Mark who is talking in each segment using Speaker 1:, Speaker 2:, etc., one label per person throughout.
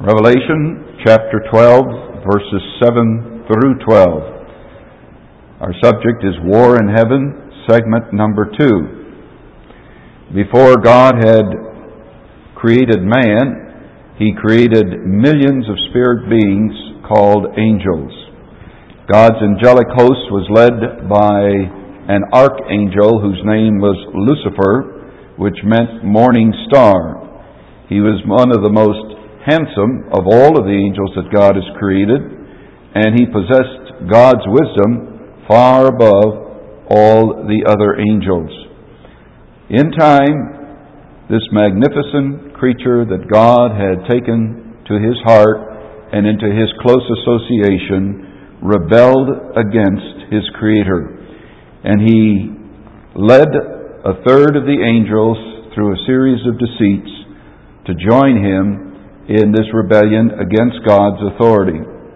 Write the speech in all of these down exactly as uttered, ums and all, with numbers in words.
Speaker 1: Revelation chapter twelve, verses seven through twelve. Our subject is War in Heaven, segment number two. Before God had created man, He created millions of spirit beings called angels. God's angelic host was led by an archangel whose name was Lucifer, which meant morning star. He was one of the most handsome of all of the angels that God has created, and he possessed God's wisdom far above all the other angels. In time, this magnificent creature that God had taken to His heart and into His close association rebelled against His Creator, and he led a third of the angels through a series of deceits to join him in this rebellion against God's authority.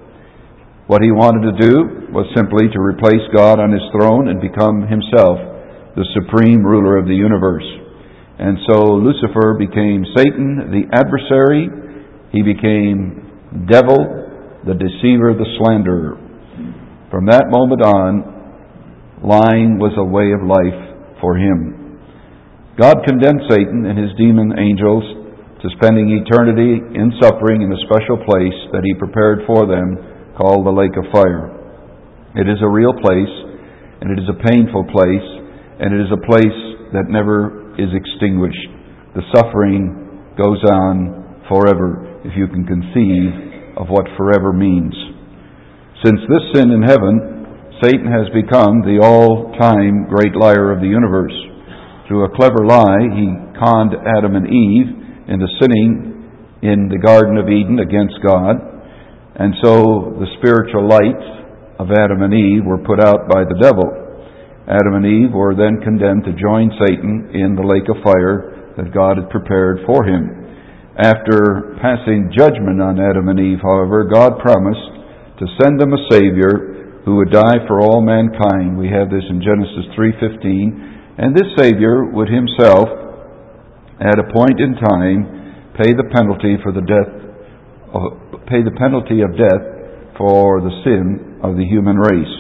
Speaker 1: What he wanted to do was simply to replace God on His throne and become himself the supreme ruler of the universe. And so Lucifer became Satan, the adversary. He became devil, the deceiver, the slanderer. From that moment on, lying was a way of life for him. God condemned Satan and his demon angels to spending eternity in suffering in a special place that He prepared for them, called the lake of fire. It is a real place, and it is a painful place, and it is a place that never is extinguished. The suffering goes on forever, if you can conceive of what forever means. Since this sin in heaven, Satan has become the all-time great liar of the universe. Through a clever lie, he conned Adam and Eve into sinning in the Garden of Eden against God. And so the spiritual lights of Adam and Eve were put out by the devil. Adam and Eve were then condemned to join Satan in the lake of fire that God had prepared for him. After passing judgment on Adam and Eve, however, God promised to send them a Savior who would die for all mankind. We have this in Genesis three fifteen. And this Savior would himself, at a point in time, pay the penalty for the death, of, pay the penalty of death for the sin of the human race.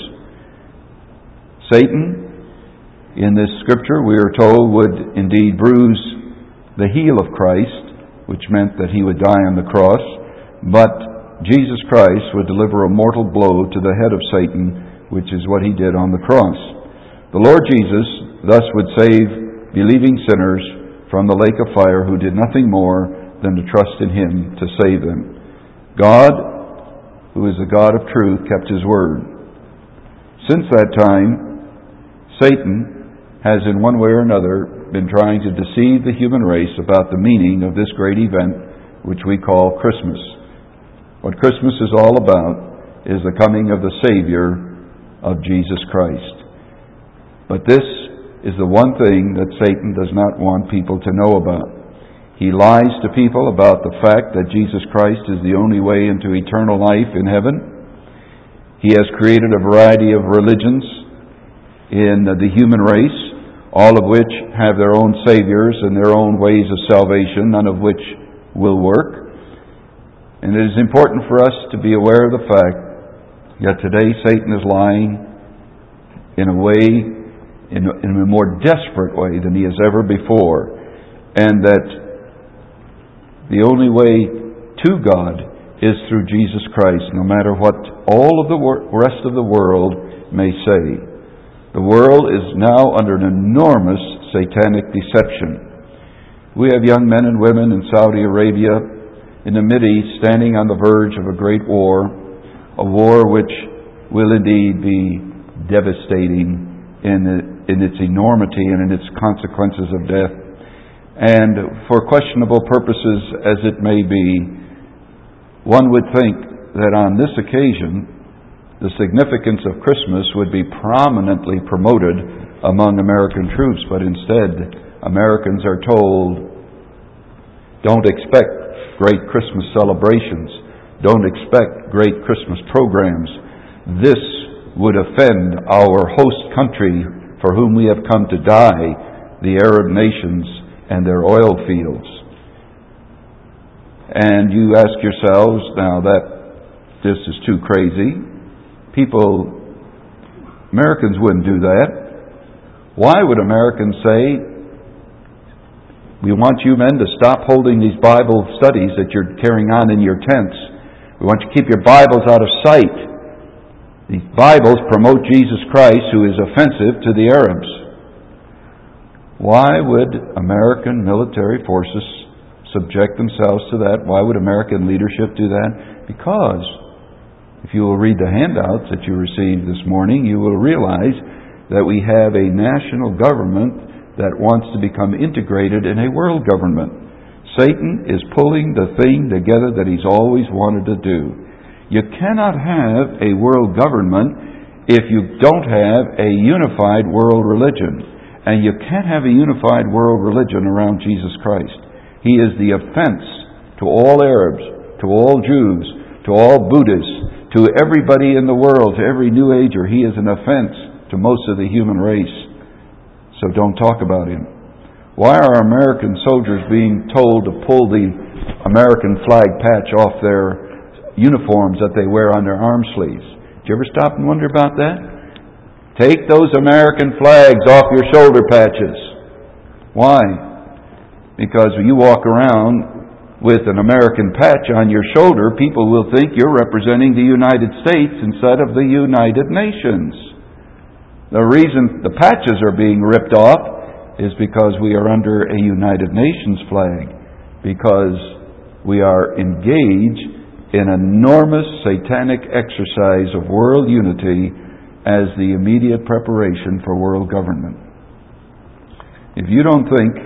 Speaker 1: Satan, in this scripture, we are told, would indeed bruise the heel of Christ, which meant that He would die on the cross, but Jesus Christ would deliver a mortal blow to the head of Satan, which is what He did on the cross. The Lord Jesus thus would save believing sinners from the lake of fire who did nothing more than to trust in Him to save them. God, who is the God of truth, kept His word. Since that time, Satan has in one way or another been trying to deceive the human race about the meaning of this great event which we call Christmas. What Christmas is all about is the coming of the Savior of Jesus Christ. But this is the one thing that Satan does not want people to know about. He lies to people about the fact that Jesus Christ is the only way into eternal life in heaven. He has created a variety of religions in the human race, all of which have their own saviors and their own ways of salvation, none of which will work. And it is important for us to be aware of the fact that today Satan is lying in a way In a, in a more desperate way than he has ever before, and that the only way to God is through Jesus Christ, no matter what all of the wor- rest of the world may say. The world is now under an enormous satanic deception. We have young men and women in Saudi Arabia, in the Mideast, standing on the verge of a great war, a war which will indeed be devastating in the in its enormity and in its consequences of death. And for questionable purposes as it may be, one would think that on this occasion, the significance of Christmas would be prominently promoted among American troops, but instead, Americans are told, don't expect great Christmas celebrations, don't expect great Christmas programs. This would offend our host country for whom we have come to die, the Arab nations and their oil fields. And you ask yourselves, now that this is too crazy. People, Americans wouldn't do that. Why would Americans say, we want you men to stop holding these Bible studies that you're carrying on in your tents. We want you to keep your Bibles out of sight. These Bibles promote Jesus Christ, who is offensive to the Arabs. Why would American military forces subject themselves to that? Why would American leadership do that? Because if you will read the handouts that you received this morning, you will realize that we have a national government that wants to become integrated in a world government. Satan is pulling the thing together that he's always wanted to do. You cannot have a world government if you don't have a unified world religion. And you can't have a unified world religion around Jesus Christ. He is the offense to all Arabs, to all Jews, to all Buddhists, to everybody in the world, to every New Ager. He is an offense to most of the human race. So don't talk about him. Why are American soldiers being told to pull the American flag patch off their uniforms that they wear on their arm sleeves? Did you ever stop and wonder about that? Take those American flags off your shoulder patches. Why? Because when you walk around with an American patch on your shoulder, people will think you're representing the United States instead of the United Nations. The reason the patches are being ripped off is because we are under a United Nations flag, because we are engaged in an enormous satanic exercise of world unity as the immediate preparation for world government. If you don't think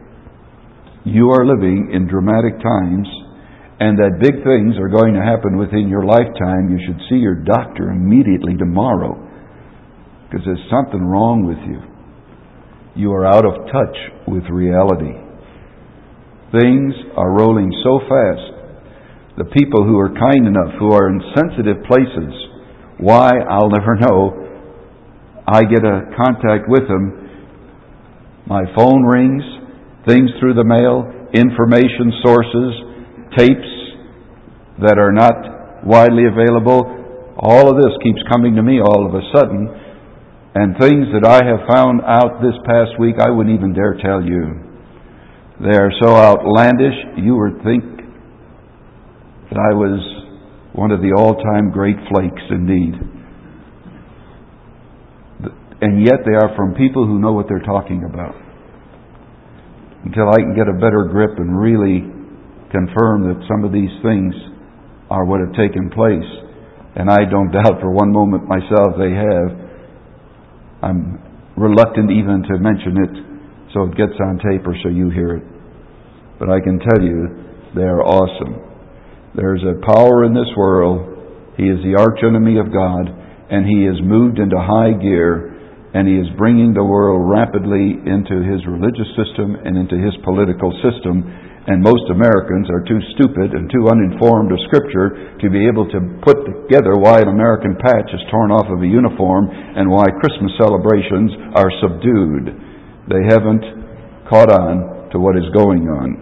Speaker 1: you are living in dramatic times and that big things are going to happen within your lifetime, you should see your doctor immediately tomorrow, because there's something wrong with you. You are out of touch with reality. Things are rolling so fast. The people who are kind enough, who are in sensitive places, why, I'll never know. I get a contact with them. My phone rings, things through the mail, information sources, tapes that are not widely available. All of this keeps coming to me all of a sudden. And things that I have found out this past week, I wouldn't even dare tell you. They are so outlandish, you would think that I was one of the all-time great flakes indeed. And yet they are from people who know what they're talking about. Until I can get a better grip and really confirm that some of these things are what have taken place, and I don't doubt for one moment myself they have, I'm reluctant even to mention it so it gets on tape or so you hear it. But I can tell you, they are awesome. There's a power in this world. He is the archenemy of God, and he is moved into high gear, and he is bringing the world rapidly into his religious system and into his political system. And most Americans are too stupid and too uninformed of Scripture to be able to put together why an American patch is torn off of a uniform and why Christmas celebrations are subdued. They haven't caught on to what is going on.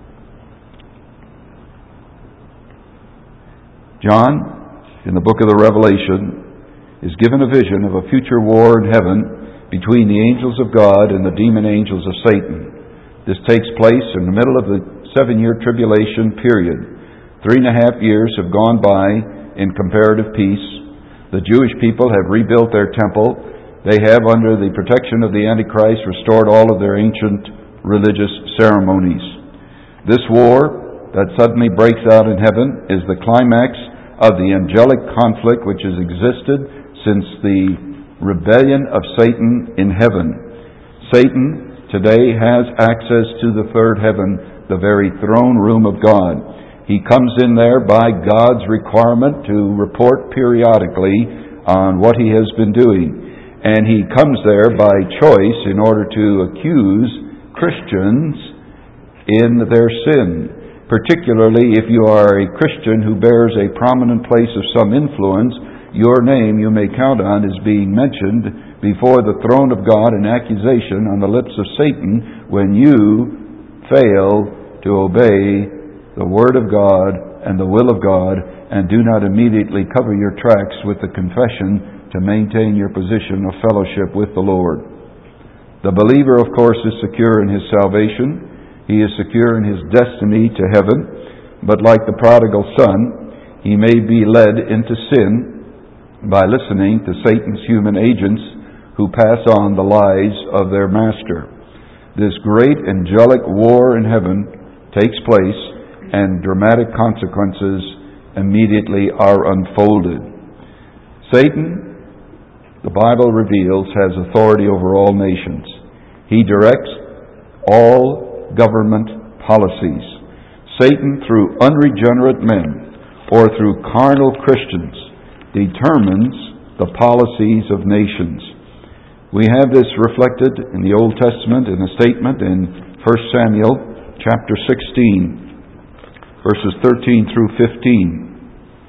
Speaker 1: John, in the book of the Revelation, is given a vision of a future war in heaven between the angels of God and the demon angels of Satan. This takes place in the middle of the seven-year tribulation period. Three and a half years have gone by in comparative peace. The Jewish people have rebuilt their temple. They have, under the protection of the Antichrist, restored all of their ancient religious ceremonies. This war that suddenly breaks out in heaven is the climax of the angelic conflict which has existed since the rebellion of Satan in heaven. Satan today has access to the third heaven, the very throne room of God. He comes in there by God's requirement to report periodically on what he has been doing. And he comes there by choice in order to accuse Christians in their sin. Particularly if you are a Christian who bears a prominent place of some influence, your name, you may count on, is being mentioned before the throne of God, an accusation on the lips of Satan when you fail to obey the Word of God and the will of God, and do not immediately cover your tracks with the confession to maintain your position of fellowship with the Lord. The believer, of course, is secure in his salvation. He is secure in his destiny to heaven. But like the prodigal son, he may be led into sin by listening to Satan's human agents who pass on the lies of their master. This great angelic war in heaven takes place, and dramatic consequences immediately are unfolded. Satan, the Bible reveals, has authority over all nations. He directs all government policies. Satan, through unregenerate men or through carnal Christians, determines the policies of nations. We have this reflected in the Old Testament in a statement in First Samuel chapter sixteen, verses thirteen through fifteen.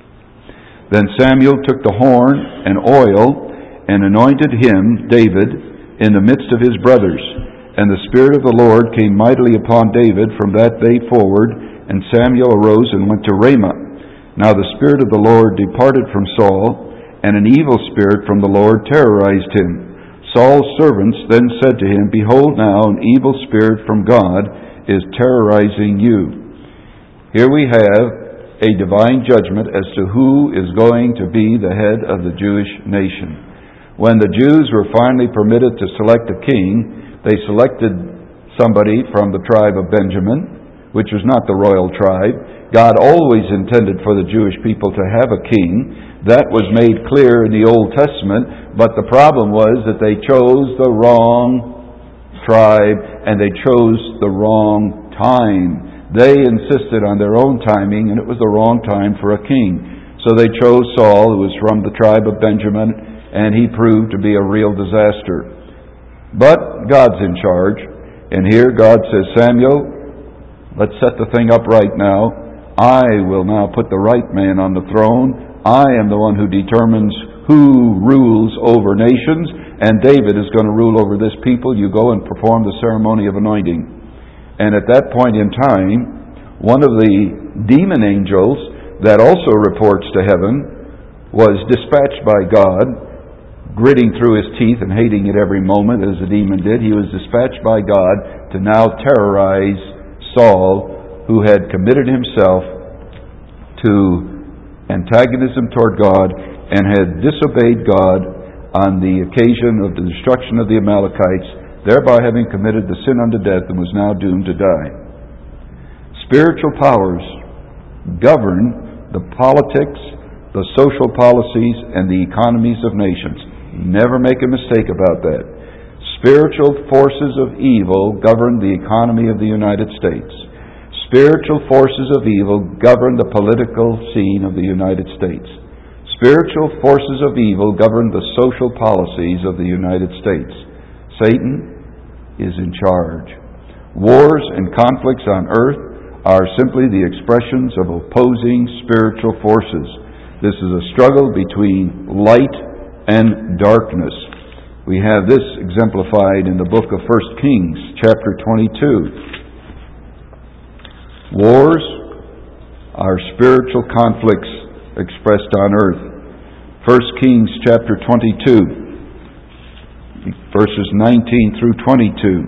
Speaker 1: Then Samuel took the horn and oil and anointed him, David, in the midst of his brothers. And the Spirit of the Lord came mightily upon David from that day forward, and Samuel arose and went to Ramah. Now the Spirit of the Lord departed from Saul, and an evil spirit from the Lord terrorized him. Saul's servants then said to him, Behold, now an evil spirit from God is terrorizing you. Here we have a divine judgment as to who is going to be the head of the Jewish nation. When the Jews were finally permitted to select a king, they selected somebody from the tribe of Benjamin, which was not the royal tribe. God always intended for the Jewish people to have a king. That was made clear in the Old Testament, but the problem was that they chose the wrong tribe and they chose the wrong time. They insisted on their own timing, and it was the wrong time for a king. So they chose Saul, who was from the tribe of Benjamin, and he proved to be a real disaster. But God's in charge, and here God says, Samuel, let's set the thing up right now. I will now put the right man on the throne. I am the one who determines who rules over nations, and David is going to rule over this people. You go and perform the ceremony of anointing. And at that point in time, one of the demon angels that also reports to heaven was dispatched by God, gritting through his teeth and hating it every moment as the demon did. He was dispatched by God to now terrorize Saul, who had committed himself to antagonism toward God and had disobeyed God on the occasion of the destruction of the Amalekites, thereby having committed the sin unto death and was now doomed to die. Spiritual powers govern the politics, the social policies, and the economies of nations. Never make a mistake about that. Spiritual forces of evil govern the economy of the United States. Spiritual forces of evil govern the political scene of the United States. Spiritual forces of evil govern the social policies of the United States. Satan is in charge. Wars and conflicts on earth are simply the expressions of opposing spiritual forces. This is a struggle between light and darkness. We have this exemplified in the book of First Kings, chapter twenty-two. Wars are spiritual conflicts expressed on earth. First Kings chapter twenty-two, verses nineteen through twenty-two.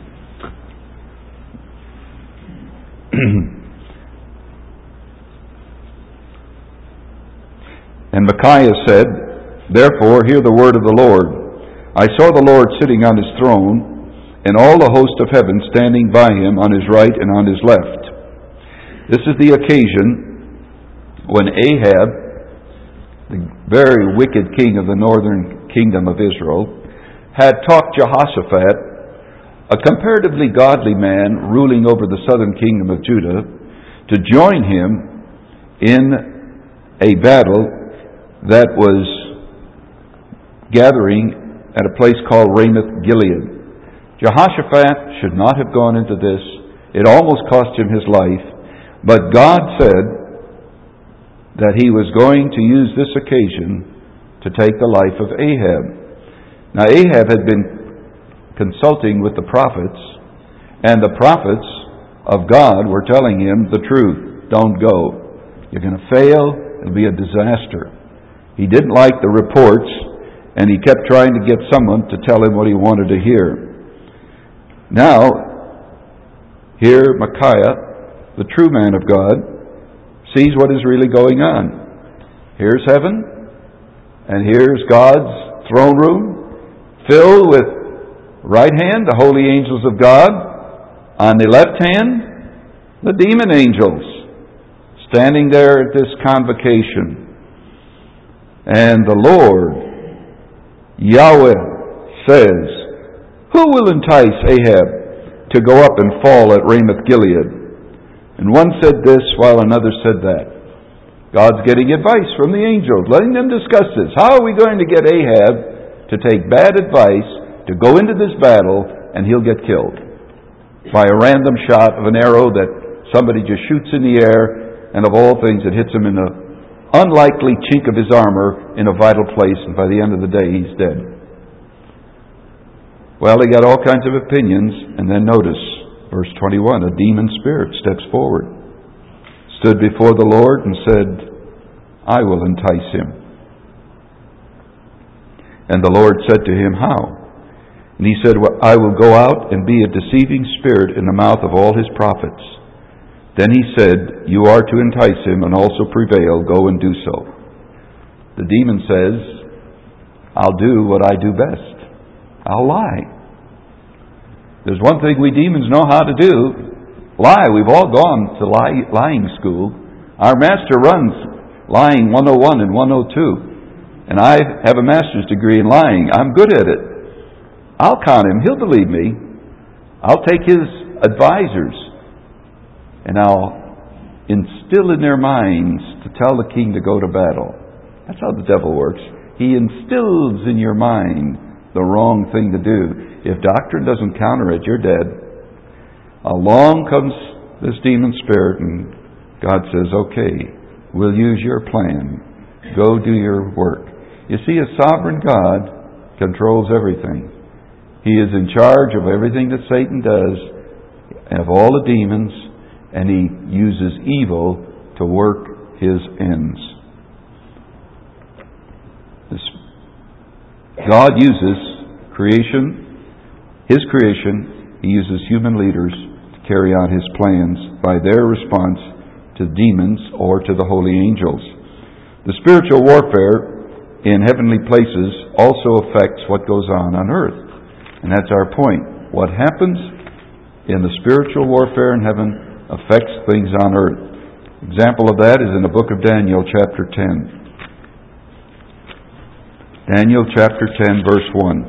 Speaker 1: And Micaiah said, Therefore hear the word of the Lord. I saw the Lord sitting on his throne, and all the host of heaven standing by him on his right and on his left. This is the occasion when Ahab, the very wicked king of the northern kingdom of Israel, had talked Jehoshaphat, a comparatively godly man ruling over the southern kingdom of Judah, to join him in a battle that was gathering at a place called Ramoth Gilead. Jehoshaphat should not have gone into this. It almost cost him his life. But God said that he was going to use this occasion to take the life of Ahab. Now Ahab had been consulting with the prophets, and the prophets of God were telling him the truth. don't go. You're going to fail. It'll be a disaster. He didn't like the reports, and he kept trying to get someone to tell him what he wanted to hear. Now, here Micaiah, the true man of God, sees what is really going on. Here's heaven, and here's God's throne room, filled with right hand, the holy angels of God. On the left hand, the demon angels, standing there at this convocation. And the Lord, Yahweh, says, "Who will entice Ahab to go up and fall at Ramoth-Gilead?" And one said this while another said that. God's getting advice from the angels, letting them discuss this. How are we going to get Ahab to take bad advice, to go into this battle, and he'll get killed by a random shot of an arrow that somebody just shoots in the air, and of all things it hits him in the unlikely chink of his armor in a vital place, and by the end of the day he's dead. Well, he got all kinds of opinions, and then notice, verse twenty-one, a demon spirit steps forward, stood before the Lord and said, "I will entice him." And the Lord said to him, "How?" And he said, well, "I will go out and be a deceiving spirit in the mouth of all his prophets." Then he said, "You are to entice him and also prevail. Go and do so." The demon says, "I'll do what I do best. I'll lie." There's one thing we demons know how to do. Lie. We've all gone to lie, lying school. Our master runs lying one oh one and one oh two. And I have a master's degree in lying. I'm good at it. I'll con him. He'll believe me. I'll take his advisors, and I'll instill in their minds to tell the king to go to battle. That's how the devil works. He instills in your mind the wrong thing to do. If doctrine doesn't counter it, you're dead. Along comes this demon spirit, and God says, "Okay, we'll use your plan. Go do your work." You see, a sovereign God controls everything. He is in charge of everything that Satan does, and of all the demons, and he uses evil to work his ends. This, God uses creation, His creation, He uses human leaders to carry out His plans by their response to demons or to the holy angels. The spiritual warfare in heavenly places also affects what goes on on earth. And that's our point. What happens in the spiritual warfare in heaven affects things on earth. Example of that is in the book of Daniel, chapter ten. Daniel, chapter ten, verse one.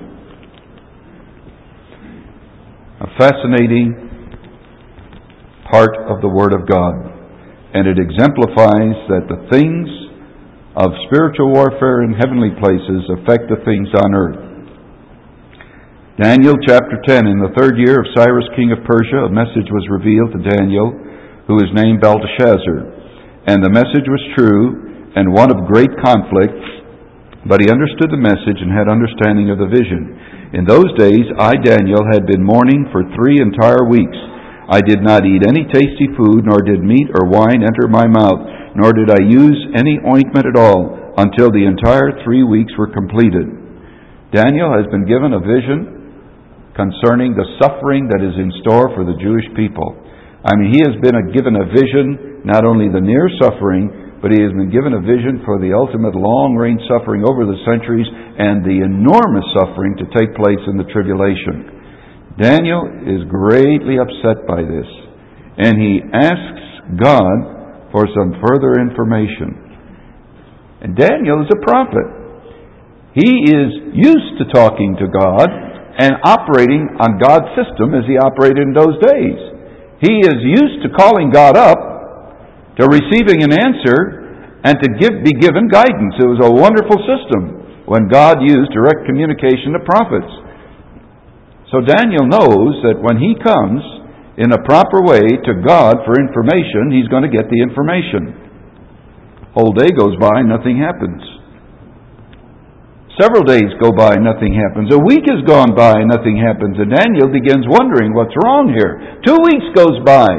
Speaker 1: A fascinating part of the Word of God. And it exemplifies that the things of spiritual warfare in heavenly places affect the things on earth. Daniel chapter ten, in the third year of Cyrus king of Persia, a message was revealed to Daniel, who is named Belteshazzar. And the message was true, and one of great conflict, but he understood the message and had understanding of the vision. In those days, I, Daniel, had been mourning for three entire weeks. I did not eat any tasty food, nor did meat or wine enter my mouth, nor did I use any ointment at all, until the entire three weeks were completed. Daniel has been given a vision concerning the suffering that is in store for the Jewish people. I mean, he has been a, given a vision, not only the near suffering, but he has been given a vision for the ultimate long-range suffering over the centuries and the enormous suffering to take place in the tribulation. Daniel is greatly upset by this, and he asks God for some further information. And Daniel is a prophet. He is used to talking to God and operating on God's system as he operated in those days. He is used to calling God up, to receiving an answer, and to give, be given guidance. It was a wonderful system when God used direct communication to prophets. So Daniel knows that when he comes in a proper way to God for information, he's going to get the information. Whole day goes by, nothing happens. Several days go by, nothing happens. A week has gone by, nothing happens. And Daniel begins wondering what's wrong here. Two weeks goes by.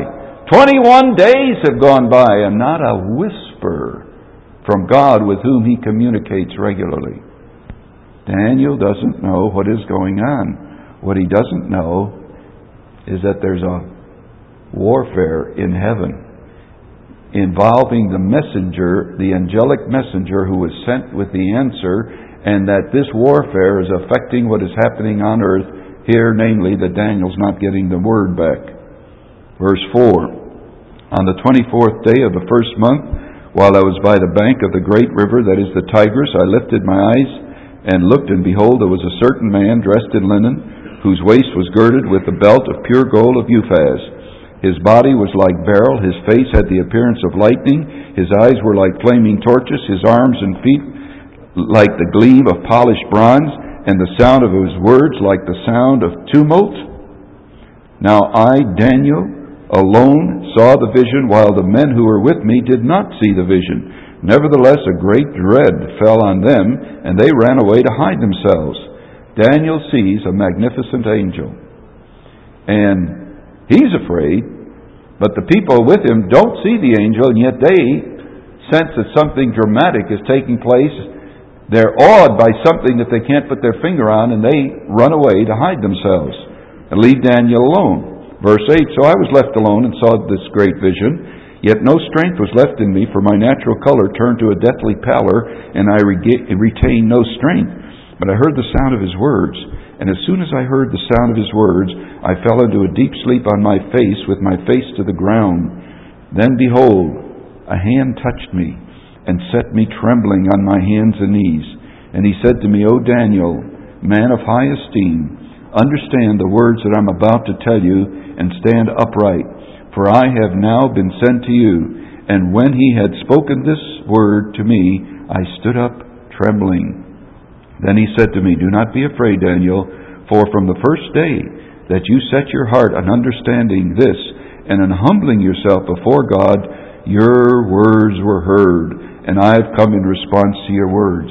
Speaker 1: twenty-one days have gone by and not a whisper from God with whom he communicates regularly. Daniel doesn't know what is going on. What he doesn't know is that there's a warfare in heaven involving the messenger, the angelic messenger who was sent with the answer, and that this warfare is affecting what is happening on earth here, namely that Daniel's not getting the word back. Verse four, on the twenty-fourth day of the first month, while I was by the bank of the great river, that is the Tigris, I lifted my eyes and looked, and behold, there was a certain man dressed in linen, whose waist was girded with a belt of pure gold of Uphaz. His body was like beryl, his face had the appearance of lightning, his eyes were like flaming torches, his arms and feet like the gleam of polished bronze, and the sound of his words like the sound of tumult. Now I, Daniel, alone saw the vision, while the men who were with me did not see the vision. Nevertheless, a great dread fell on them, and they ran away to hide themselves. Daniel sees a magnificent angel, and he's afraid, but the people with him don't see the angel, and yet they sense that something dramatic is taking place. They're awed by something that they can't put their finger on, and they run away to hide themselves and leave Daniel alone. Verse eight, so I was left alone and saw this great vision, yet no strength was left in me, for my natural color turned to a deathly pallor, and I rega- retained no strength. But I heard the sound of his words, and as soon as I heard the sound of his words, I fell into a deep sleep on my face, with my face to the ground. Then behold, a hand touched me, and set me trembling on my hands and knees. And he said to me, O Daniel, man of high esteem, understand the words that I'm about to tell you, and stand upright, for I have now been sent to you. And when he had spoken this word to me, I stood up trembling. Then he said to me, do not be afraid, Daniel, for from the first day that you set your heart on understanding this, and on humbling yourself before God, your words were heard, and I have come in response to your words.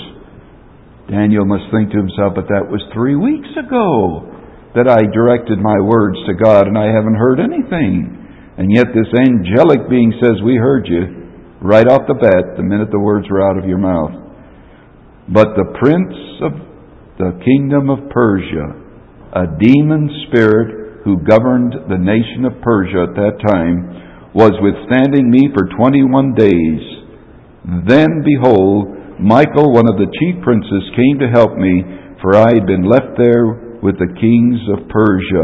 Speaker 1: Daniel must think to himself, but that was three weeks ago that I directed my words to God, and I haven't heard anything. And yet this angelic being says, we heard you right off the bat, the minute the words were out of your mouth. But the prince of the kingdom of Persia, a demon spirit who governed the nation of Persia at that time, was withstanding me for twenty-one days. Then, behold, Michael, one of the chief princes, came to help me, for I had been left there with the kings of Persia.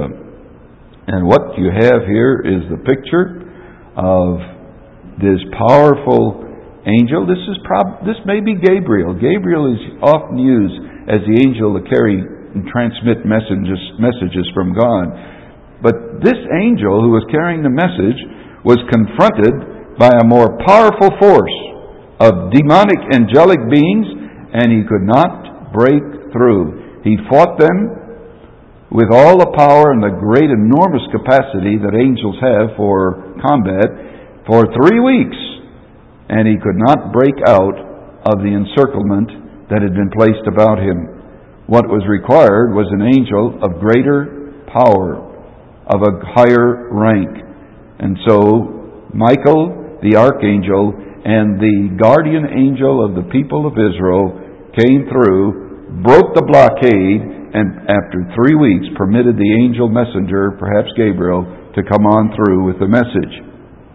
Speaker 1: And what you have here is the picture of this powerful angel. This is prob- this may be Gabriel. Gabriel is often used as the angel to carry and transmit messages messages from God. But this angel who was carrying the message was confronted by a more powerful force of demonic angelic beings, and he could not break through. He fought them with all the power and the great enormous capacity that angels have for combat for three weeks. And he could not break out of the encirclement that had been placed about him. What was required was an angel of greater power, of a higher rank. And so Michael, the archangel, and the guardian angel of the people of Israel came through, broke the blockade, and after three weeks permitted the angel messenger, perhaps Gabriel, to come on through with the message.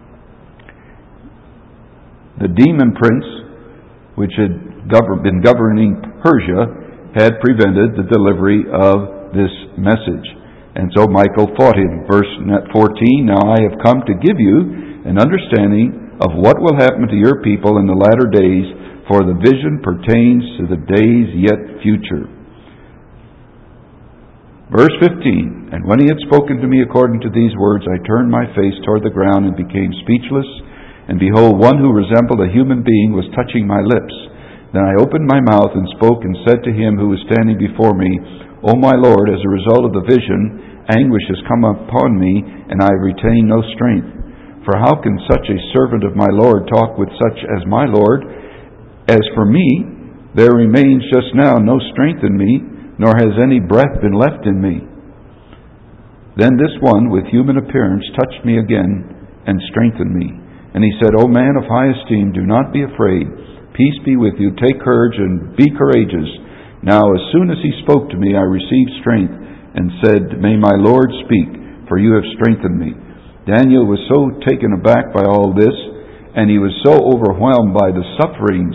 Speaker 1: The demon prince, which had govern, been governing Persia, had prevented the delivery of this message. And so Michael fought him. Verse fourteen, now I have come to give you an understanding of what will happen to your people in the latter days, for the vision pertains to the days yet future. Verse fifteen, and when he had spoken to me according to these words, I turned my face toward the ground and became speechless. And behold, one who resembled a human being was touching my lips. Then I opened my mouth and spoke and said to him who was standing before me, O my Lord, as a result of the vision, anguish has come upon me, and I retain no strength. For how can such a servant of my Lord talk with such as my Lord? As for me, there remains just now no strength in me, nor has any breath been left in me. Then this one with human appearance touched me again, and strengthen me. And he said, O man of high esteem, do not be afraid. Peace be with you. Take courage and be courageous. Now as soon as he spoke to me, I received strength and said, May my Lord speak, for you have strengthened me. Daniel was so taken aback by all this, and he was so overwhelmed by the sufferings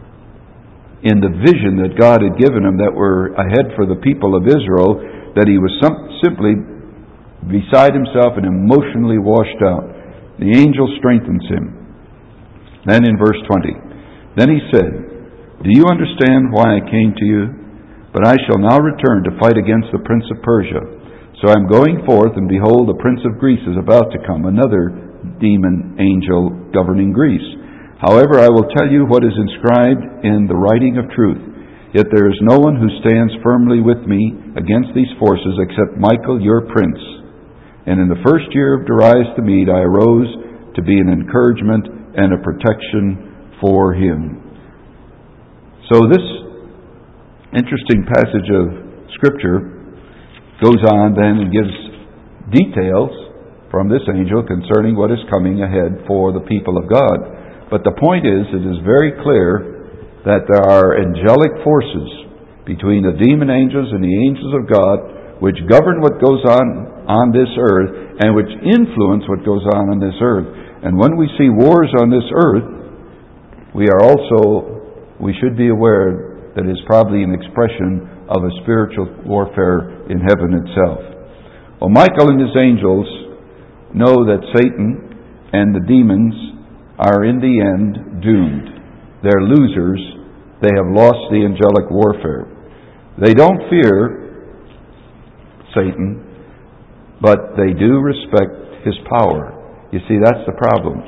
Speaker 1: in the vision that God had given him that were ahead for the people of Israel, that he was some, simply beside himself and emotionally washed out. The angel strengthens him. Then in verse twenty, Then he said, Do you understand why I came to you? But I shall now return to fight against the prince of Persia. So I am going forth, and behold, the prince of Greece is about to come, another demon angel governing Greece. However, I will tell you what is inscribed in the writing of truth. Yet there is no one who stands firmly with me against these forces except Michael, your prince. And in the first year of Darius the Mede, I arose to be an encouragement and a protection for him. So this interesting passage of Scripture goes on then and gives details from this angel concerning what is coming ahead for the people of God. But the point is, it is very clear that there are angelic forces between the demon angels and the angels of God which govern what goes on on this earth and which influence what goes on on this earth. And when we see wars on this earth, we are also, we should be aware that it's probably an expression of a spiritual warfare in heaven itself. Well, Michael and his angels know that Satan and the demons are in the end doomed. They're losers. They have lost the angelic warfare. They don't fear Satan, but they do respect his power. You see, that's the problem.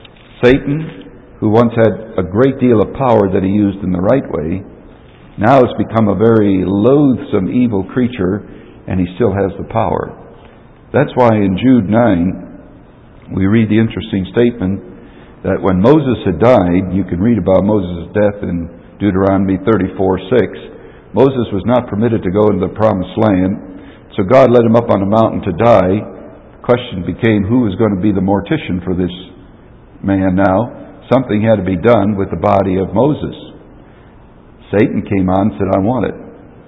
Speaker 1: Satan, who once had a great deal of power that he used in the right way, now has become a very loathsome, evil creature, and he still has the power. That's why in Jude nine, we read the interesting statement that when Moses had died, you can read about Moses' death in Deuteronomy thirty-four six, Moses was not permitted to go into the promised land, so God led him up on a mountain to die. The question became, who was going to be the mortician for this man now? Something had to be done with the body of Moses. Satan came on and said, I want it.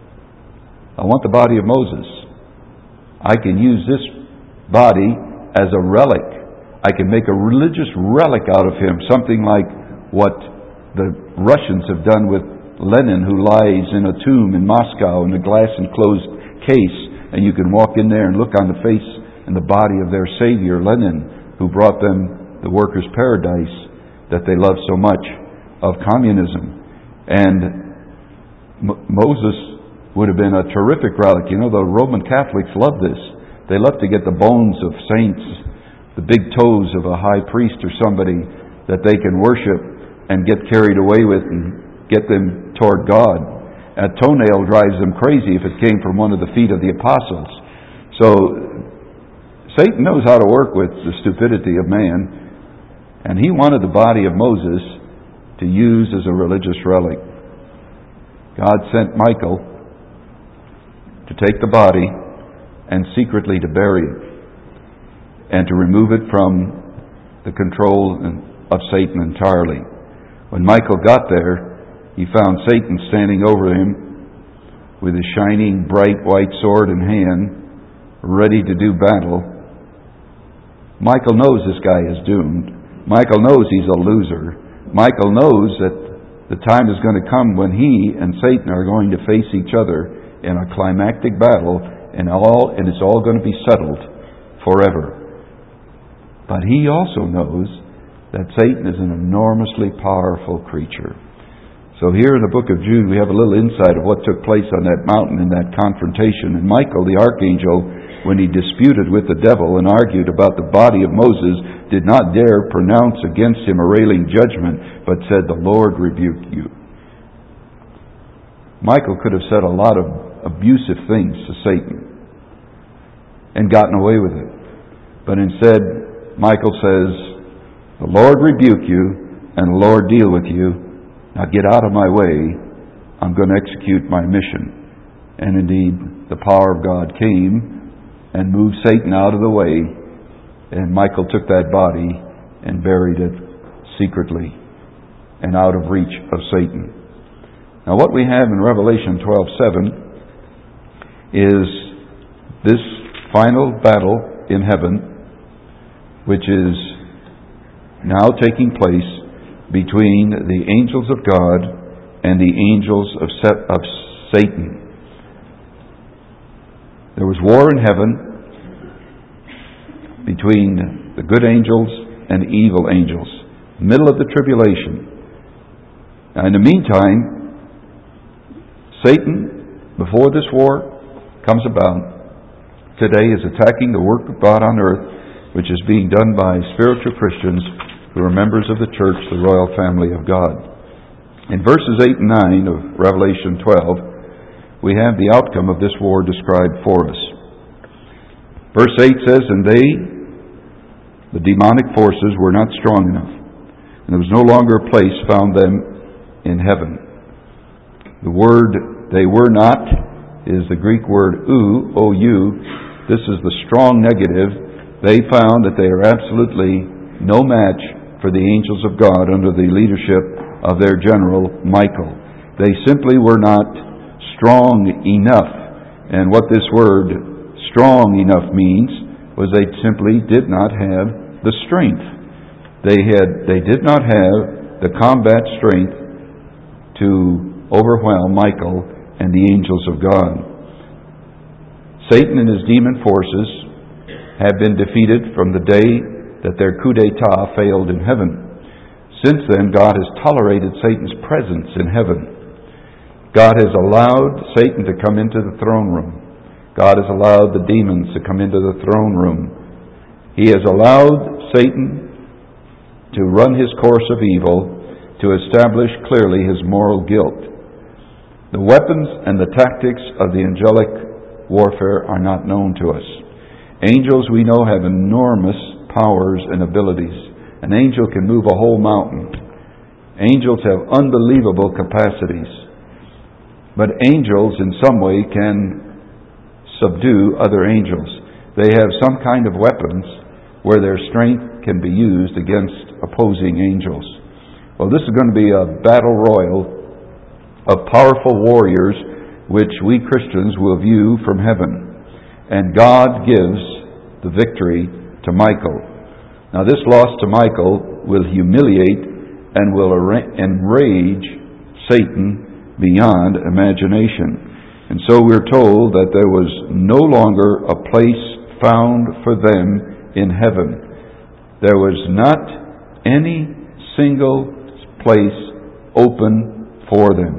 Speaker 1: I want the body of Moses. I can use this body as a relic. I can make a religious relic out of him, something like what the Russians have done with Lenin, who lies in a tomb in Moscow in a glass enclosed case, and you can walk in there and look on the face and the body of their savior, Lenin, who brought them the workers' paradise that they love so much of communism. And M- Moses would have been a terrific relic. You know, the Roman Catholics love this. They love to get the bones of saints, the big toes of a high priest or somebody that they can worship and get carried away with and get them toward God. A toenail drives them crazy if it came from one of the feet of the apostles. So Satan knows how to work with the stupidity of man, and he wanted the body of Moses to use as a religious relic. God sent Michael to take the body and secretly to bury it and to remove it from the control of Satan entirely. When Michael got there, he found Satan standing over him with his shining, bright white sword in hand, ready to do battle. Michael knows this guy is doomed. Michael knows he's a loser. Michael knows that the time is going to come when he and Satan are going to face each other in a climactic battle, and all and it's all going to be settled forever. But he also knows that Satan is an enormously powerful creature. So here in the book of Jude, we have a little insight of what took place on that mountain in that confrontation. And Michael, the archangel, when he disputed with the devil and argued about the body of Moses, did not dare pronounce against him a railing judgment, but said, the Lord rebuke you. Michael could have said a lot of abusive things to Satan and gotten away with it. But instead, Michael says, the Lord rebuke you and the Lord deal with you. Now get out of my way. I'm going to execute my mission. And indeed, the power of God came and moved Satan out of the way, And Michael took that body and buried it secretly and out of reach of Satan. Now what we have in Revelation twelve seven is this final battle in heaven, which is now taking place between the angels of God and the angels of, Set, of Satan. There was war in heaven between the good angels and the evil angels, middle of the tribulation. Now, in the meantime, Satan, before this war comes about, today is attacking the work of God on earth, which is being done by spiritual Christians who are members of the church, the royal family of God. In verses eight and nine of Revelation twelve, we have the outcome of this war described for us. Verse eight says, "And they, the demonic forces, were not strong enough, and there was no longer a place found them in heaven." The word "they were not" is the Greek word ou, O U. This is the strong negative. They found that they are absolutely no match for the angels of God under the leadership of their general Michael. They simply were not strong enough. And what this word strong enough means was they simply did not have the strength. They had they did not have the combat strength to overwhelm Michael and the angels of God. Satan and his demon forces have been defeated from the day that their coup d'etat failed in heaven. Since then, God has tolerated Satan's presence in heaven. God has allowed Satan to come into the throne room. God has allowed the demons to come into the throne room. He has allowed Satan to run his course of evil, to establish clearly his moral guilt. The weapons and the tactics of the angelic warfare are not known to us. Angels, we know, have enormous powers and abilities. An angel can move a whole mountain. Angels have unbelievable capacities. But angels, in some way, can subdue other angels. They have some kind of weapons where their strength can be used against opposing angels. Well, this is going to be a battle royal of powerful warriors which we Christians will view from heaven. And God gives the victory to Michael. Now, this loss to Michael will humiliate and will enrage Satan beyond imagination. And so we're told that there was no longer a place found for them in heaven. There was not any single place open for them.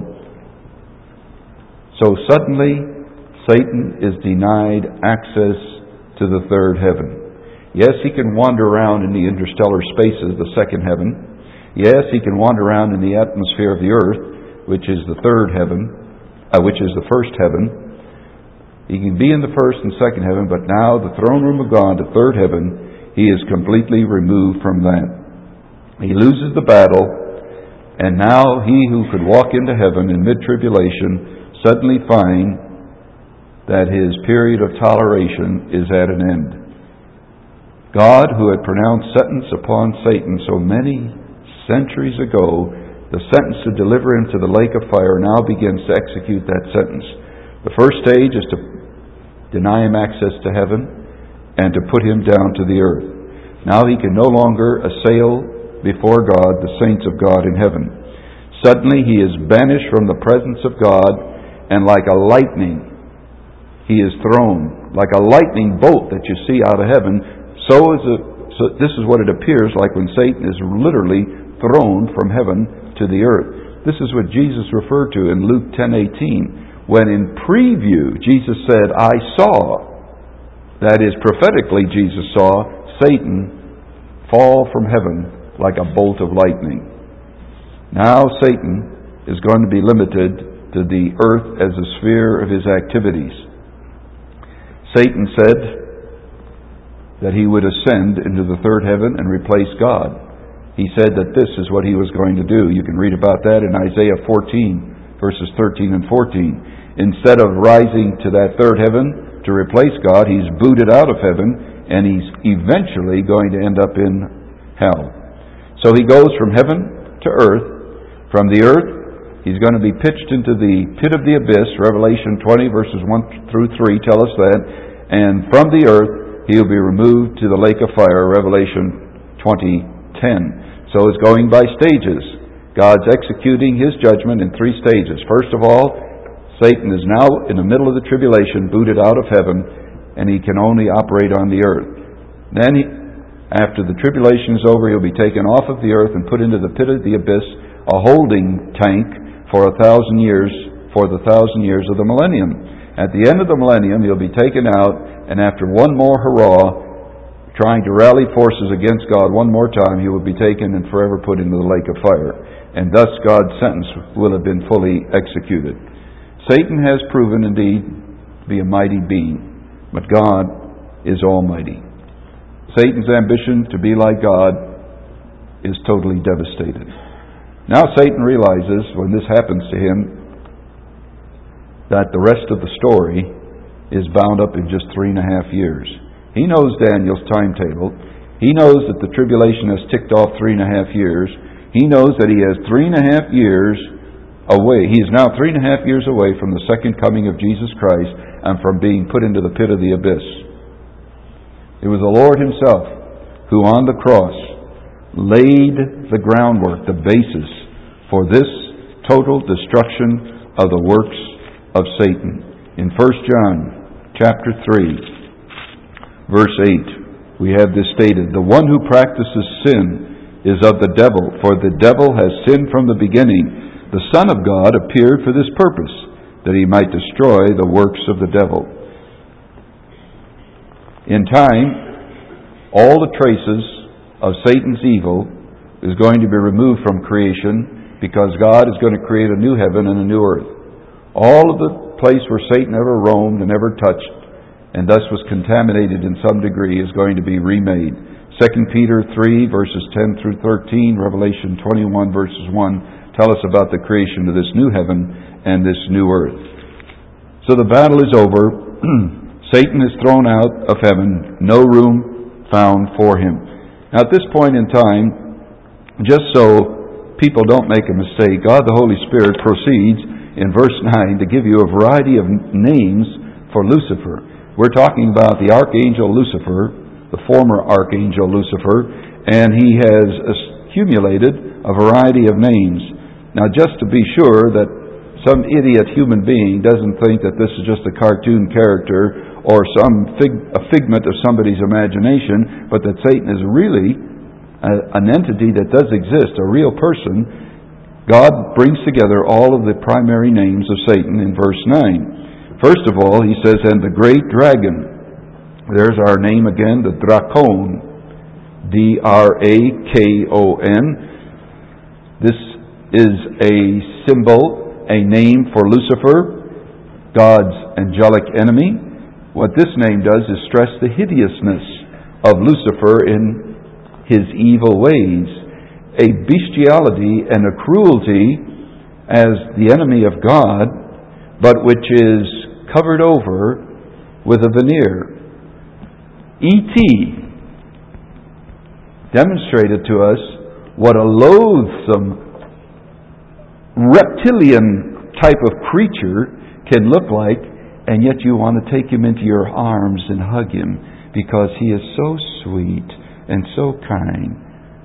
Speaker 1: So suddenly, Satan is denied access to the third heaven. Yes, he can wander around in the interstellar spaces, the second heaven. Yes, he can wander around in the atmosphere of the earth, which is the third heaven, uh, which is the first heaven. He can be in the first and second heaven, but now the throne room of God, the third heaven, he is completely removed from that. He loses the battle, and now he who could walk into heaven in mid-tribulation suddenly finds that his period of toleration is at an end. God, who had pronounced sentence upon Satan so many centuries ago, the sentence to deliver him to the lake of fire, now begins to execute that sentence. The first stage is to deny him access to heaven and to put him down to the earth. Now he can no longer assail before God the saints of God in heaven. Suddenly he is banished from the presence of God, and like a lightning he is thrown, like a lightning bolt that you see out of heaven. So is it, so this is what it appears like when Satan is literally thrown from heaven to the earth. This is what Jesus referred to in Luke ten eighteen, when in preview Jesus said, "I saw," that is, prophetically Jesus saw Satan fall from heaven like a bolt of lightning. Now Satan is going to be limited to the earth as a sphere of his activities. Satan said that he would ascend into the third heaven and replace God. He said that this is what he was going to do. You can read about that in Isaiah fourteen, verses thirteen and fourteen. Instead of rising to that third heaven to replace God, he's booted out of heaven and he's eventually going to end up in hell. So he goes from heaven to earth. From the earth, he's going to be pitched into the pit of the abyss. Revelation twenty, verses one through three tell us that. And from the earth, he'll be removed to the lake of fire. Revelation twenty ten. So it's going by stages. God's executing His judgment in three stages. First of all, Satan is now in the middle of the tribulation, booted out of heaven, and he can only operate on the earth. Then, he, after the tribulation is over, he'll be taken off of the earth and put into the pit of the abyss, a holding tank for a thousand years, for the thousand years of the millennium. At the end of the millennium, he'll be taken out, and after one more hurrah, trying to rally forces against God one more time, he will be taken and forever put into the lake of fire. And thus God's sentence will have been fully executed. Satan has proven indeed to be a mighty being, but God is almighty. Satan's ambition to be like God is totally devastated. Now Satan realizes, when this happens to him, that the rest of the story is bound up in just three and a half years. He knows Daniel's timetable. He knows that the tribulation has ticked off three and a half years. He knows that he has three and a half years away. He is now three and a half years away from the second coming of Jesus Christ and from being put into the pit of the abyss. It was the Lord Himself who on the cross laid the groundwork, the basis for this total destruction of the works of Satan. In First John chapter three, verse eight, we have this stated: "The one who practices sin is of the devil, for the devil has sinned from the beginning. The Son of God appeared for this purpose, that He might destroy the works of the devil." In time, all the traces of Satan's evil is going to be removed from creation, because God is going to create a new heaven and a new earth. All of the place where Satan ever roamed and ever touched, and thus was contaminated in some degree, is going to be remade. Second Peter three, verses ten through thirteen, Revelation twenty-one, verses one, tell us about the creation of this new heaven and this new earth. So the battle is over. Satan is thrown out of heaven. No room found for him. Now at this point in time, just so people don't make a mistake, God the Holy Spirit proceeds in verse nine to give you a variety of names for Lucifer. We're talking about the archangel Lucifer, the former archangel Lucifer, and he has accumulated a variety of names. Now, just to be sure that some idiot human being doesn't think that this is just a cartoon character or some fig, a figment of somebody's imagination, but that Satan is really a, an entity that does exist, a real person, God brings together all of the primary names of Satan in verse nine. First of all, He says, "And the great dragon." There's our name again, the Drakon, D R A K O N. This is a symbol, a name for Lucifer, God's angelic enemy. What this name does is stress the hideousness of Lucifer in his evil ways, a bestiality and a cruelty as the enemy of God, but which is covered over with a veneer. E T demonstrated to us what a loathsome reptilian type of creature can look like, and yet you want to take him into your arms and hug him because he is so sweet and so kind.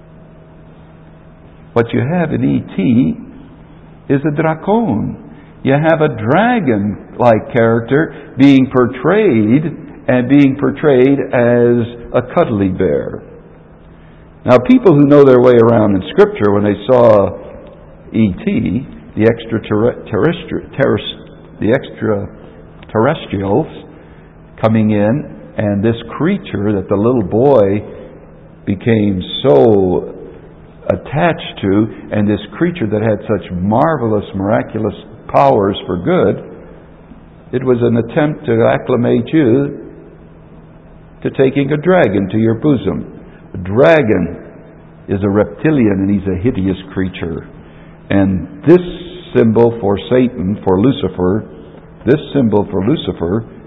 Speaker 1: What you have in E T is a Drakon. You have a dragon-like character being portrayed and being portrayed as a cuddly bear. Now, people who know their way around in Scripture, when they saw E T, the extraterrestri- the extraterrestrials coming in, and this creature that the little boy became so attached to, and this creature that had such marvelous, miraculous powers for good, it was an attempt to acclimate you to taking a dragon to your bosom. A dragon is a reptilian, and he's a hideous creature. And this symbol for Satan, for Lucifer, this symbol for Lucifer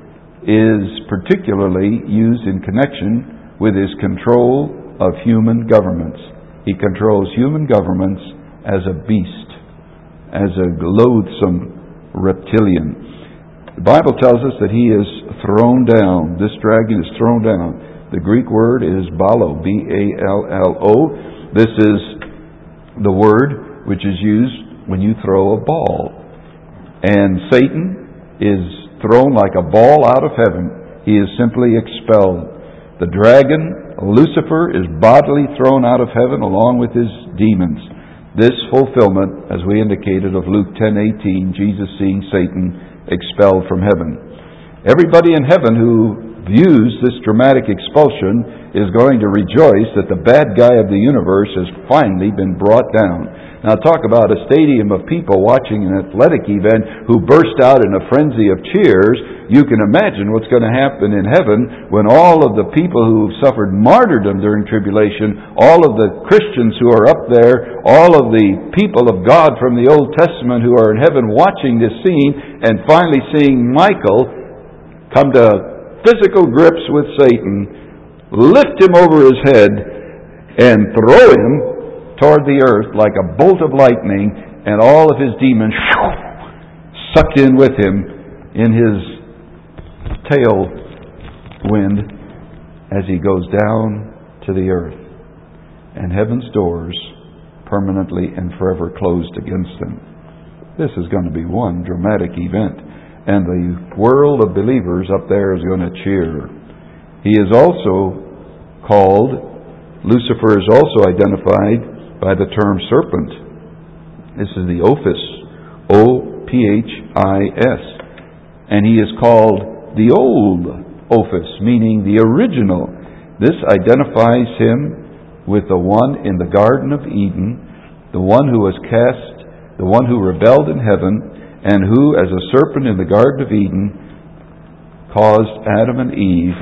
Speaker 1: is particularly used in connection with his control of human governments. He controls human governments as a beast, as a loathsome reptilian. The Bible tells us that he is thrown down. This dragon is thrown down. The Greek word is balo, B A L L O. This is the word which is used when you throw a ball. And Satan is thrown like a ball out of heaven. He is simply expelled. The dragon, Lucifer, is bodily thrown out of heaven along with his demons. This fulfillment, as we indicated, of Luke ten eighteen, Jesus seeing Satan expelled from heaven. Everybody in heaven who views this dramatic expulsion is going to rejoice that the bad guy of the universe has finally been brought down. Now talk about a stadium of people watching an athletic event who burst out in a frenzy of cheers. You can imagine what's going to happen in heaven when all of the people who suffered martyrdom during tribulation, all of the Christians who are up there, all of the people of God from the Old Testament who are in heaven watching this scene and finally seeing Michael come to physical grips with Satan, lift him over his head and throw him toward the earth like a bolt of lightning, and all of his demons sucked in with him in his tail wind as he goes down to the earth, and heaven's doors permanently and forever closed against him. This is going to be one dramatic event, and the world of believers up there is going to cheer. He is also called, Lucifer is also identified by the term serpent. This is the Ophis, O P H I S. And he is called the Old Ophis, meaning the original. This identifies him with the one in the Garden of Eden, the one who was cast, the one who rebelled in heaven, and who, as a serpent in the Garden of Eden, caused Adam and Eve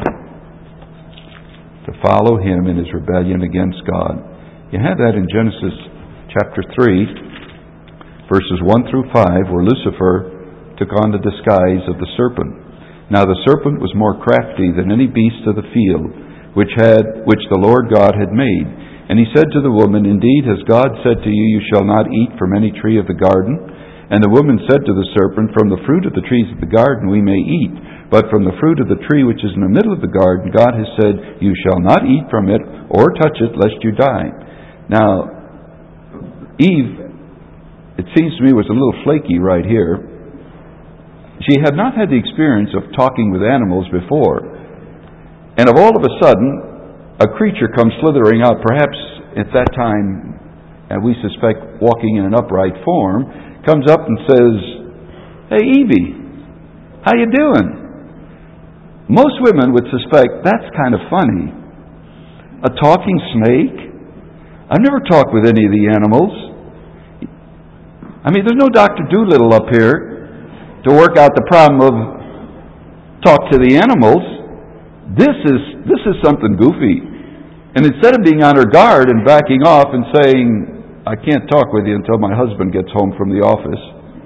Speaker 1: to follow him in his rebellion against God. You have that in Genesis chapter three, verses one through five, where Lucifer took on the disguise of the serpent. Now the serpent was more crafty than any beast of the field, which had which the Lord God had made. And he said to the woman, Indeed, has God said to you, You shall not eat from any tree of the garden? And the woman said to the serpent, From the fruit of the trees of the garden we may eat, but from the fruit of the tree which is in the middle of the garden, God has said, You shall not eat from it, or touch it, lest you die. Now, Eve, it seems to me, was a little flaky right here. She had not had the experience of talking with animals before. And of all of a sudden, a creature comes slithering out, perhaps at that time, and we suspect walking in an upright form, comes up and says, Hey, Evie, how you doing? Most women would suspect that's kind of funny. A talking snake? I've never talked with any of the animals. I mean, there's no Doctor Doolittle up here to work out the problem of talk to the animals. This is this is something goofy. And instead of being on her guard and backing off and saying, I can't talk with you until my husband gets home from the office,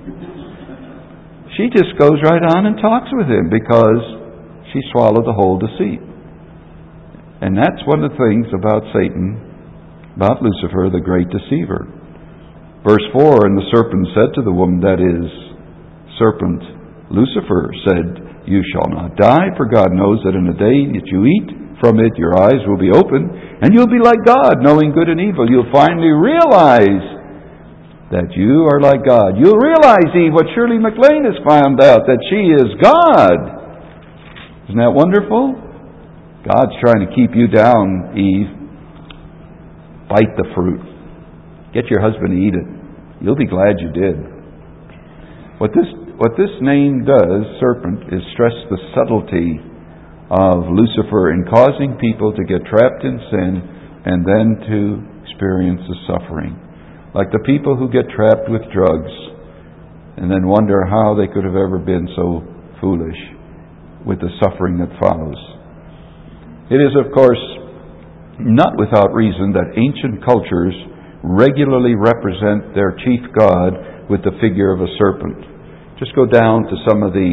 Speaker 1: she just goes right on and talks with him because she swallowed the whole deceit. And that's one of the things about Satan, about Lucifer, the great deceiver. Verse four, And the serpent said to the woman, that is, serpent, Lucifer, said, You shall not die, for God knows that in the day that you eat from it, your eyes will be opened, and you'll be like God, knowing good and evil. You'll finally realize that you are like God. You'll realize, Eve, what Shirley MacLaine has found out, that she is God. Isn't that wonderful? God's trying to keep you down, Eve. Bite the fruit. Get your husband to eat it. You'll be glad you did. What this what this name does, serpent, is stress the subtlety of Lucifer in causing people to get trapped in sin and then to experience the suffering. Like the people who get trapped with drugs and then wonder how they could have ever been so foolish with the suffering that follows. It is, of course, not without reason that ancient cultures regularly represent their chief god with the figure of a serpent. Just go down to some of the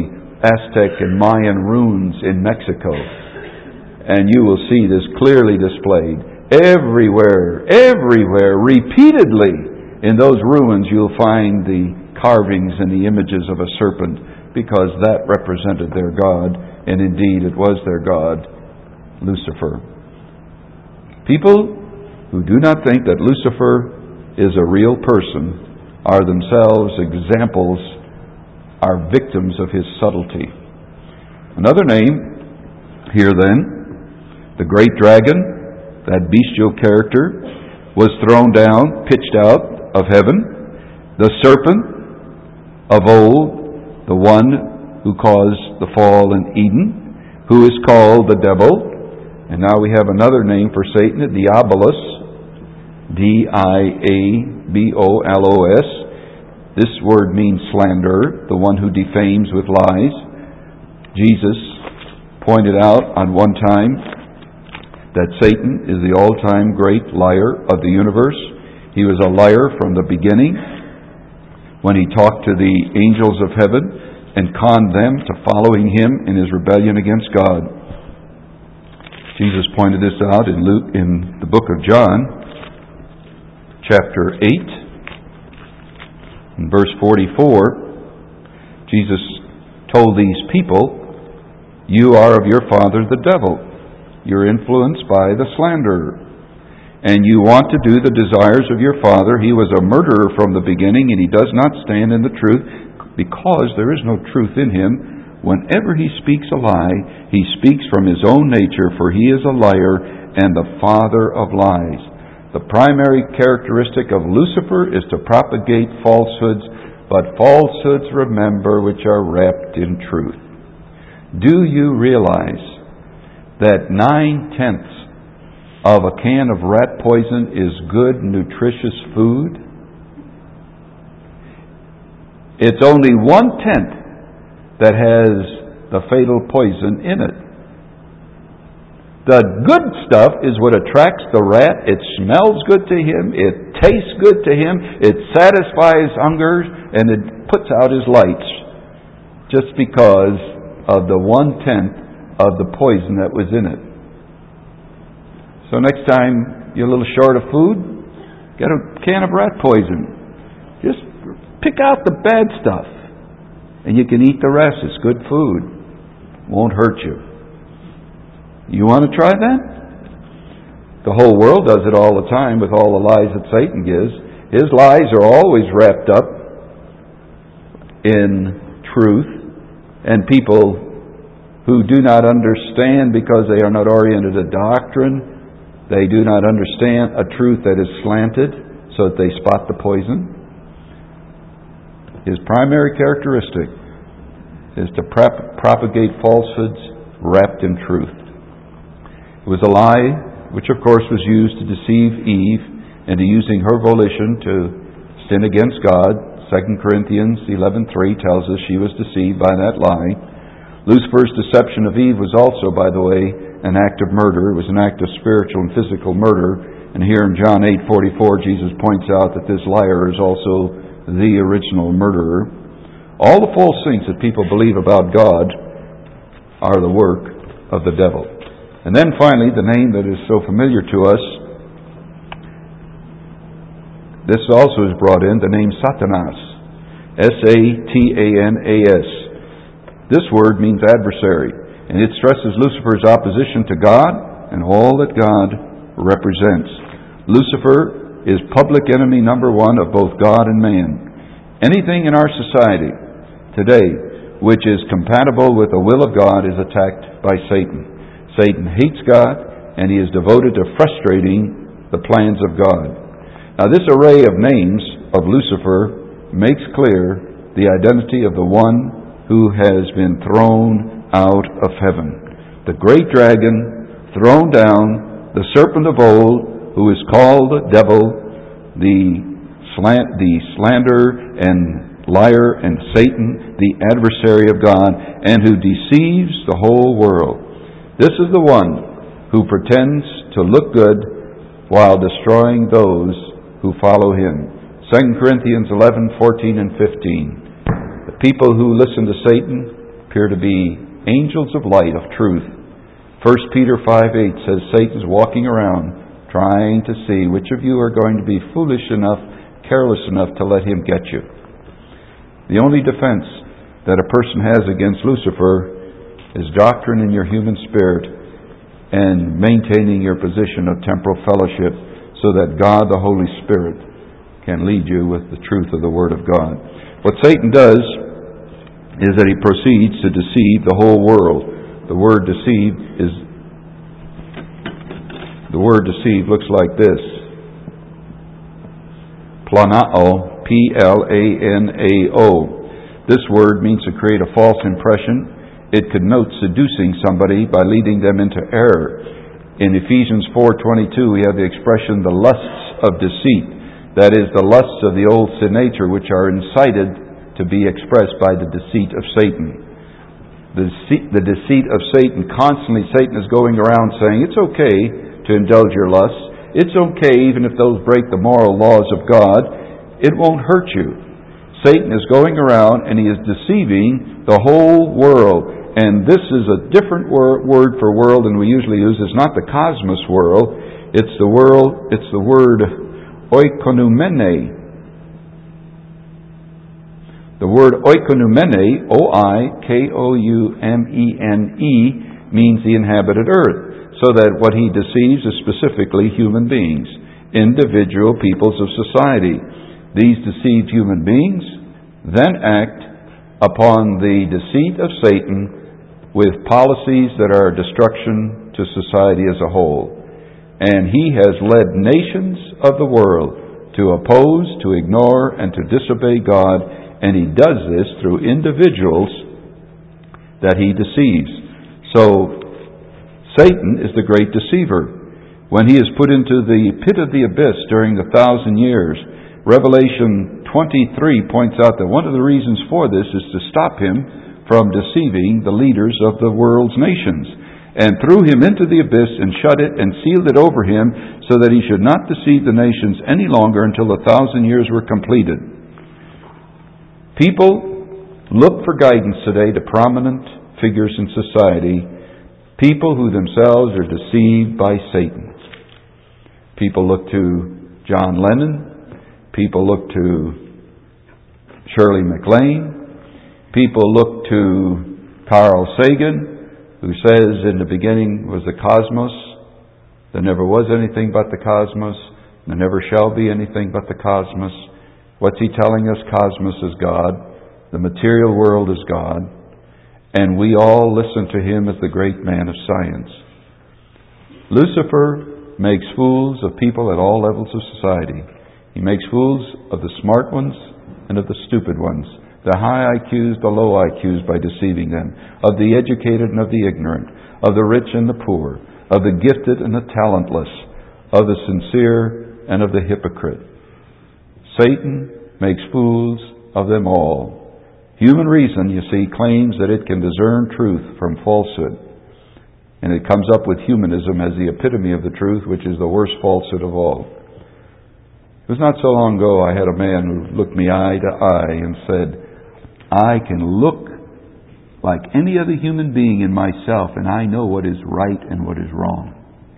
Speaker 1: Aztec and Mayan ruins in Mexico, and you will see this clearly displayed. Everywhere, everywhere, repeatedly in those ruins you'll find the carvings and the images of a serpent, because that represented their god, and indeed it was their god, Lucifer. People who do not think that Lucifer is a real person are themselves examples, are victims of his subtlety. Another name here then, the great dragon, that bestial character, was thrown down, pitched out of heaven. The serpent of old, the one who caused the fall in Eden, who is called the devil. And now we have another name for Satan, Diabolos, D I A B O L O S. This word means slanderer, the one who defames with lies. Jesus pointed out on one time that Satan is the all-time great liar of the universe. He was a liar from the beginning when he talked to the angels of heaven and conned them to following him in his rebellion against God. Jesus pointed this out in Luke, in the book of John, chapter eight, in verse forty-four. Jesus told these people, "You are of your father the devil. You're influenced by the slanderer, and you want to do the desires of your father. He was a murderer from the beginning, and he does not stand in the truth, because there is no truth in him. Whenever he speaks a lie, he speaks from his own nature, for he is a liar and the father of lies." The primary characteristic of Lucifer is to propagate falsehoods, but falsehoods, remember, which are wrapped in truth. Do you realize that nine-tenths of a can of rat poison is good, nutritious food? It's only one-tenth that has the fatal poison in it. The good stuff is what attracts the rat. It smells good to him. It tastes good to him. It satisfies hunger, and it puts out his lights just because of the one-tenth of the poison that was in it. So next time you're a little short of food, get a can of rat poison. Just pick out the bad stuff, and you can eat the rest. It's good food. Won't hurt you. You want to try that? The whole world does it all the time with all the lies that Satan gives. His lies are always wrapped up in truth, and people who do not understand, because they are not oriented to doctrine, they do not understand a truth that is slanted so that they spot the poison. His primary characteristic is to prop- propagate falsehoods wrapped in truth. It was a lie, which of course was used to deceive Eve into using her volition to sin against God. Second Corinthians eleven three tells us she was deceived by that lie. Lucifer's deception of Eve was also, by the way, an act of murder. It was an act of spiritual and physical murder. And here in John eight forty-four, Jesus points out that this liar is also the original murderer. All the false things that people believe about God are the work of the devil. And then finally, the name that is so familiar to us, this also is brought in, the name Satanas. S A T A N A S. This word means adversary, and it stresses Lucifer's opposition to God and all that God represents. Lucifer is public enemy number one of both God and man. Anything in our society today which is compatible with the will of God is attacked by Satan. Satan hates God, and he is devoted to frustrating the plans of God. Now, this array of names of Lucifer makes clear the identity of the one who has been thrown out of heaven. The great dragon, thrown down, the serpent of old, who is called the devil, the slant, the slanderer and liar and Satan, the adversary of God, and who deceives the whole world. This is the one who pretends to look good while destroying those who follow him. Second Corinthians eleven fourteen and fifteen. The people who listen to Satan appear to be angels of light, of truth. First Peter five eight says Satan's walking around trying to see which of you are going to be foolish enough, careless enough to let him get you. The only defense that a person has against Lucifer is doctrine in your human spirit and maintaining your position of temporal fellowship so that God, the Holy Spirit, can lead you with the truth of the Word of God. What Satan does is that he proceeds to deceive the whole world. The word deceive is the word deceive looks like this. Planao, P L A N A O. This word means to create a false impression. It connotes seducing somebody by leading them into error. In Ephesians four twenty-two, we have the expression the lusts of deceit. That is, the lusts of the old sin nature, which are incited to be expressed by the deceit of Satan. The deceit, the deceit of Satan, constantly Satan is going around saying, it's okay to indulge your lusts. It's okay even if those break the moral laws of God. It won't hurt you. Satan is going around and he is deceiving the whole world. And this is a different wor- word for world than we usually use. It's not the cosmos world. It's the world, it's the word oikoumene. The word oikoumene, O I K O U M E N E, means the inhabited earth. So that what he deceives is specifically human beings, individual peoples of society. These deceived human beings then act upon the deceit of Satan with policies that are destruction to society as a whole. And he has led nations of the world to oppose, to ignore, and to disobey God. And he does this through individuals that he deceives. So, Satan is the great deceiver. When he is put into the pit of the abyss during the thousand years, Revelation twenty-three points out that one of the reasons for this is to stop him from deceiving the leaders of the world's nations, and threw him into the abyss and shut it and sealed it over him so that he should not deceive the nations any longer until the thousand years were completed. People look for guidance today to prominent figures in society, people who themselves are deceived by Satan. People look to John Lennon. People look to Shirley MacLaine. People look to Carl Sagan, who says in the beginning was the cosmos. There never was anything but the cosmos. There never shall be anything but the cosmos. What's he telling us? Cosmos is God. The material world is God. And we all listen to him as the great man of science. Lucifer makes fools of people at all levels of society. He makes fools of the smart ones and of the stupid ones, the high I Qs, the low I Qs, by deceiving them, of the educated and of the ignorant, of the rich and the poor, of the gifted and the talentless, of the sincere and of the hypocrite. Satan makes fools of them all. Human reason, you see, claims that it can discern truth from falsehood. And it comes up with humanism as the epitome of the truth, which is the worst falsehood of all. It was not so long ago I had a man who looked me eye to eye and said, I can look like any other human being in myself, and I know what is right and what is wrong.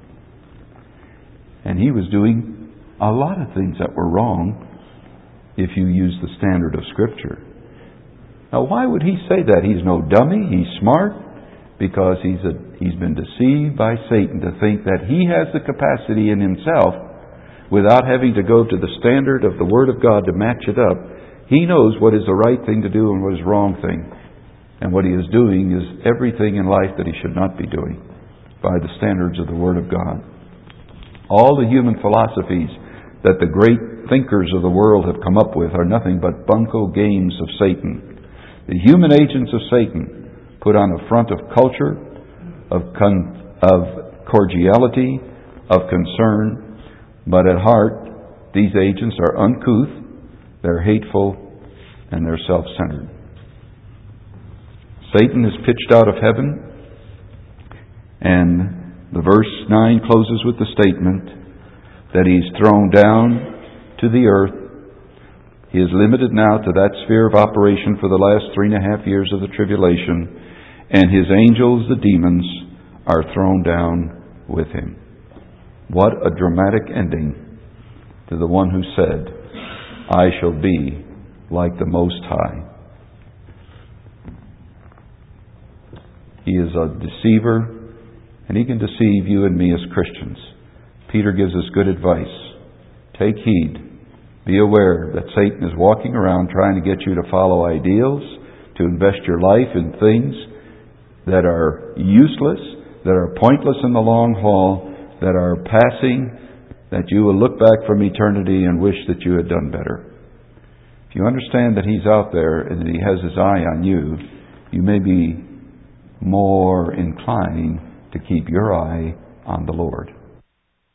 Speaker 1: And he was doing a lot of things that were wrong if you use the standard of Scripture. Now, why would he say that? He's no dummy. He's smart, because he's a, he's been deceived by Satan to think that he has the capacity in himself, without having to go to the standard of the Word of God to match it up. He knows what is the right thing to do and what is the wrong thing. And what he is doing is everything in life that he should not be doing by the standards of the Word of God. All the human philosophies that the great thinkers of the world have come up with are nothing but bunco games of Satan. The human agents of Satan put on a front of culture, of, con- of cordiality, of concern, but at heart, these agents are uncouth, they're hateful, and they're self-centered. Satan is pitched out of heaven, and the verse nine closes with the statement that he's thrown down to the earth, He is limited now to that sphere of operation for the last three and a half years of the tribulation, and his angels, the demons, are thrown down with him. What a dramatic ending to the one who said, I shall be like the Most High. He is a deceiver, and he can deceive you and me as Christians. Peter gives us good advice. Take heed. Be aware that Satan is walking around trying to get you to follow ideals, to invest your life in things that are useless, that are pointless in the long haul, that are passing, that you will look back from eternity and wish that you had done better. If you understand that he's out there and that he has his eye on you, you may be more inclined to keep your eye on the Lord.